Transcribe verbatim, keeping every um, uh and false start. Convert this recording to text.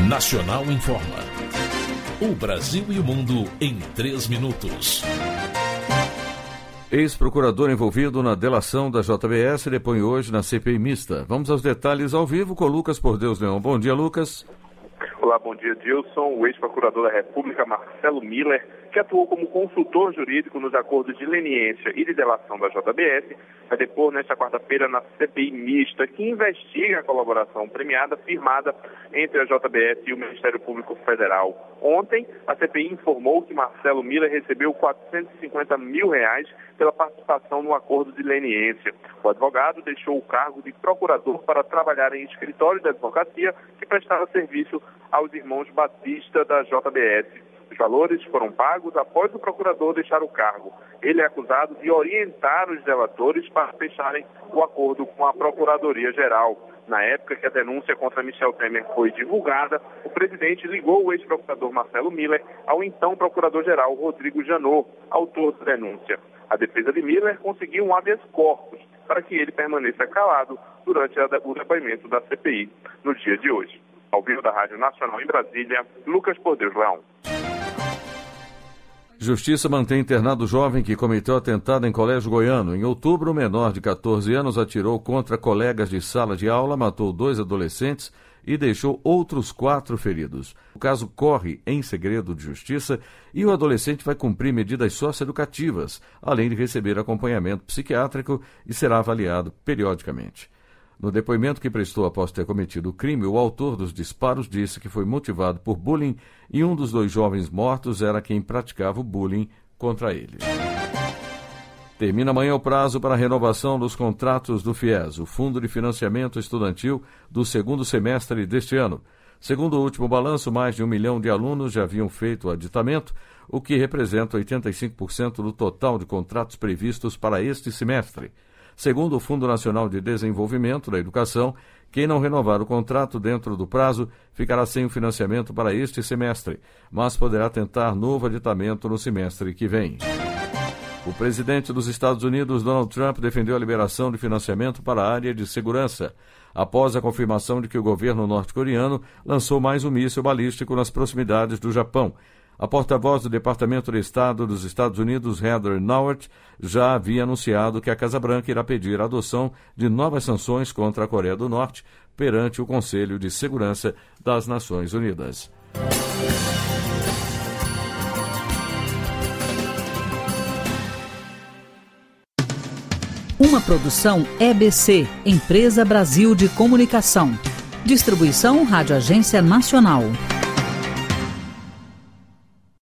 Nacional Informa. O Brasil e o mundo em três minutos. Ex-procurador envolvido na delação da J B S depõe hoje na C P I mista. Vamos aos detalhes ao vivo com Lucas Por Deus Leão. Bom dia, Lucas. Olá, bom dia, Dilson. O ex-procurador da República, Marcelo Miller, que atuou como consultor jurídico nos acordos de leniência e de delação da J B S, vai depor nesta quarta-feira na C P I mista, que investiga a colaboração premiada firmada entre a J B S e o Ministério Público Federal. Ontem, a C P I informou que Marcelo Miller recebeu quatrocentos e cinquenta mil reais pela participação no acordo de leniência. O advogado deixou o cargo de procurador para trabalhar em escritório de advocacia que prestava serviço aos irmãos Batista da J B S. Os valores foram pagos após o procurador deixar o cargo. Ele é acusado de orientar os delatores para fecharem o acordo com a Procuradoria-Geral. Na época que a denúncia contra Michel Temer foi divulgada, o presidente ligou o ex-procurador Marcelo Miller ao então procurador-geral Rodrigo Janot, autor da denúncia. A defesa de Miller conseguiu um habeas corpus para que ele permaneça calado durante o depoimento da C P I no dia de hoje. Ao vivo da Rádio Nacional em Brasília, Lucas Por Deus Leão. Justiça mantém internado jovem que cometeu atentado em colégio goiano. Em outubro, o menor de catorze anos atirou contra colegas de sala de aula, matou dois adolescentes e deixou outros quatro feridos. O caso corre em segredo de justiça e o adolescente vai cumprir medidas socioeducativas, além de receber acompanhamento psiquiátrico e será avaliado periodicamente. No depoimento que prestou após ter cometido o crime, o autor dos disparos disse que foi motivado por bullying e um dos dois jovens mortos era quem praticava o bullying contra ele. Termina amanhã o prazo para a renovação dos contratos do FIES, o Fundo de Financiamento Estudantil, do segundo semestre deste ano. Segundo o último balanço, mais de um milhão de alunos já haviam feito o aditamento, o que representa oitenta e cinco por cento do total de contratos previstos para este semestre. Segundo o Fundo Nacional de Desenvolvimento da Educação, quem não renovar o contrato dentro do prazo ficará sem o financiamento para este semestre, mas poderá tentar novo aditamento no semestre que vem. O presidente dos Estados Unidos, Donald Trump, defendeu a liberação de financiamento para a área de segurança, após a confirmação de que o governo norte-coreano lançou mais um míssil balístico nas proximidades do Japão. A porta-voz do Departamento de Estado dos Estados Unidos, Heather Nauert, já havia anunciado que a Casa Branca irá pedir a adoção de novas sanções contra a Coreia do Norte perante o Conselho de Segurança das Nações Unidas. Uma produção E B C, Empresa Brasil de Comunicação. Distribuição Rádio Agência Nacional.